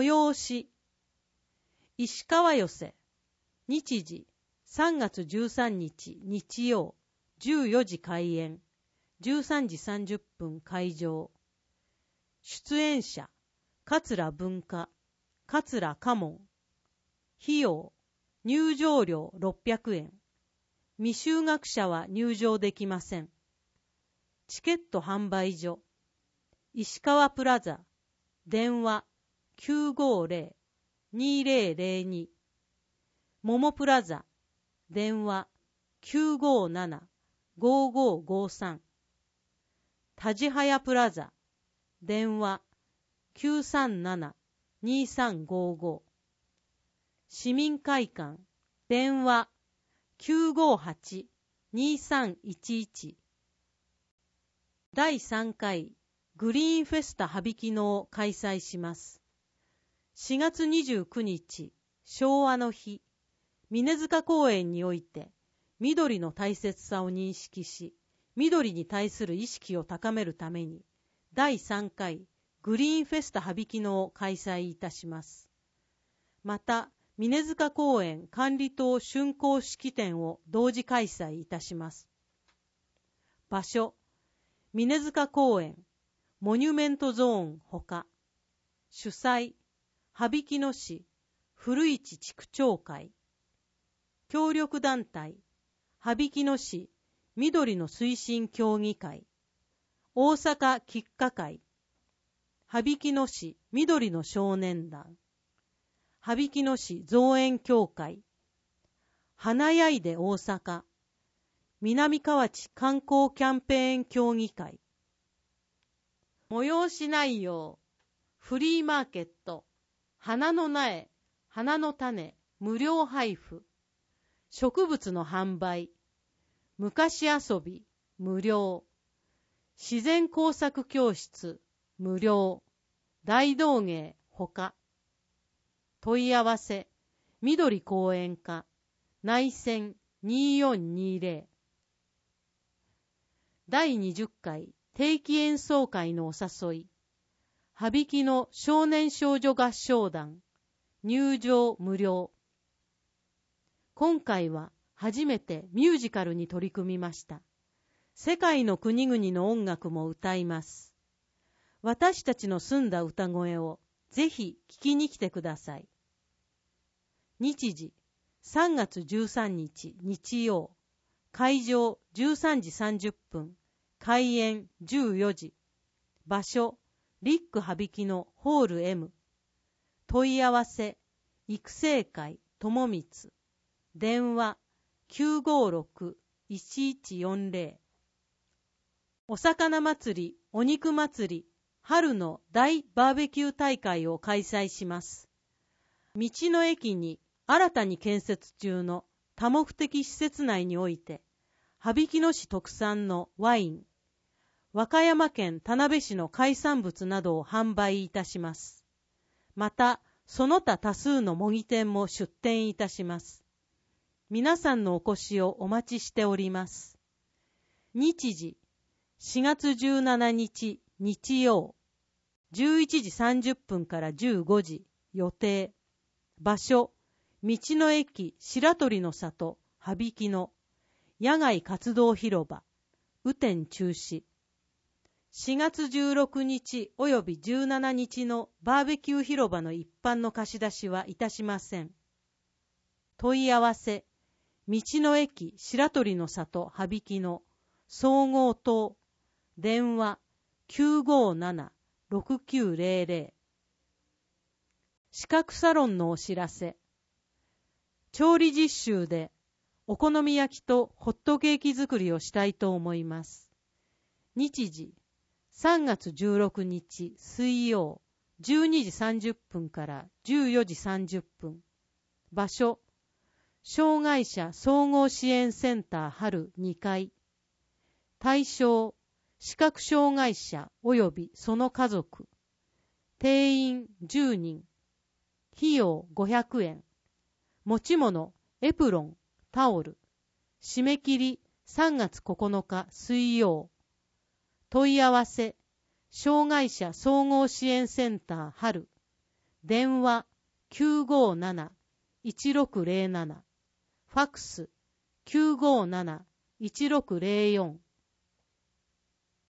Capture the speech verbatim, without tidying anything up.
催し、石川寄せ、日時、さんがつじゅうさんにち日曜、じゅうよじ開演、じゅうさんじさんじゅっぷん会場。出演者、桂文化、桂家門。費用、入場料ろっぴゃくえん。未就学者は入場できません。チケット販売所、石川プラザ、電話 きゅうごゼロ にゼロゼロに。桃プラザ、電話 きゅうごなな ごごごさん。タジハヤプラザ、電話 きゅうさんなな にさんごご。市民会館、電話 きゅうごはち にさんいちいち。だいさんかいグリーンフェスタ羽曳野を開催します。しがつにじゅうくにち、昭和の日、峰塚公園において、緑の大切さを認識し、緑に対する意識を高めるために、だいさんかいグリーンフェスタ羽曳野を開催いたします。また、峰塚公園管理棟竣工式典を同時開催いたします。場所、峰塚公園、モニュメントゾーンほか、主催、羽曳野市古市地区長会、協力団体、羽曳野市緑の推進協議会、大阪菊花会、羽曳野市緑の少年団、羽曳野市造園協会、花やいで大阪、南河内観光キャンペーン協議会。催し内容、フリーマーケット、花の苗、花の種、無料配布、植物の販売、昔遊び、無料、自然工作教室、無料、大道芸、ほか。問い合わせ、緑公園課、内線によんにゼロ。だいにじゅっかい定期演奏会のお誘い、羽曳野少年少女合唱団、入場無料。今回は初めてミュージカルに取り組みました。世界の国々の音楽も歌います。私たちの澄んだ歌声をぜひ聞きに来てください。日時、さんがつじゅうさんにち日曜、会場じゅうさんじさんじゅっぷん、開演じゅうよじ。場所、リック羽曳野ホール エム。問い合わせ、育成会友光。電話、きゅうごろく いちいちよんゼロ。お魚祭り、お肉祭り、春の大バーベキュー大会を開催します。道の駅に新たに建設中の多目的施設内において、羽曳野市特産のワイン、和歌山県田辺市の海産物などを販売いたします。また、その他多数の模擬店も出店いたします。皆さんのお越しをお待ちしております。日時、しがつじゅうしちにち日曜、じゅういちじさんじゅっぷんからじゅうごじ予定。場所、道の駅白鳥の里羽曳野、野外活動広場、雨天中止。しがつじゅうろくにちおよびじゅうしちにちのバーベキュー広場の一般の貸し出しはいたしません。問い合わせ、道の駅白鳥の里羽曳野、総合棟、電話 きゅうごなな ろくきゅうゼロゼロ。資格サロンのお知らせ。調理実習でお好み焼きとホットケーキ作りをしたいと思います。日時、さんがつじゅうろくにち水曜、じゅうにじさんじゅっぷんからじゅうよじさんじゅっぷん。場所、障害者総合支援センター春にかい。対象、視覚障害者及びその家族。定員じゅうにん。費用ごひゃくえん。持ち物、エプロン、タオル。締め切りさんがつここのか水曜。問い合わせ、障害者総合支援センター春。 電話 きゅうごなな いちろくゼロなな、ファックス きゅうごなな いちろくゼロよん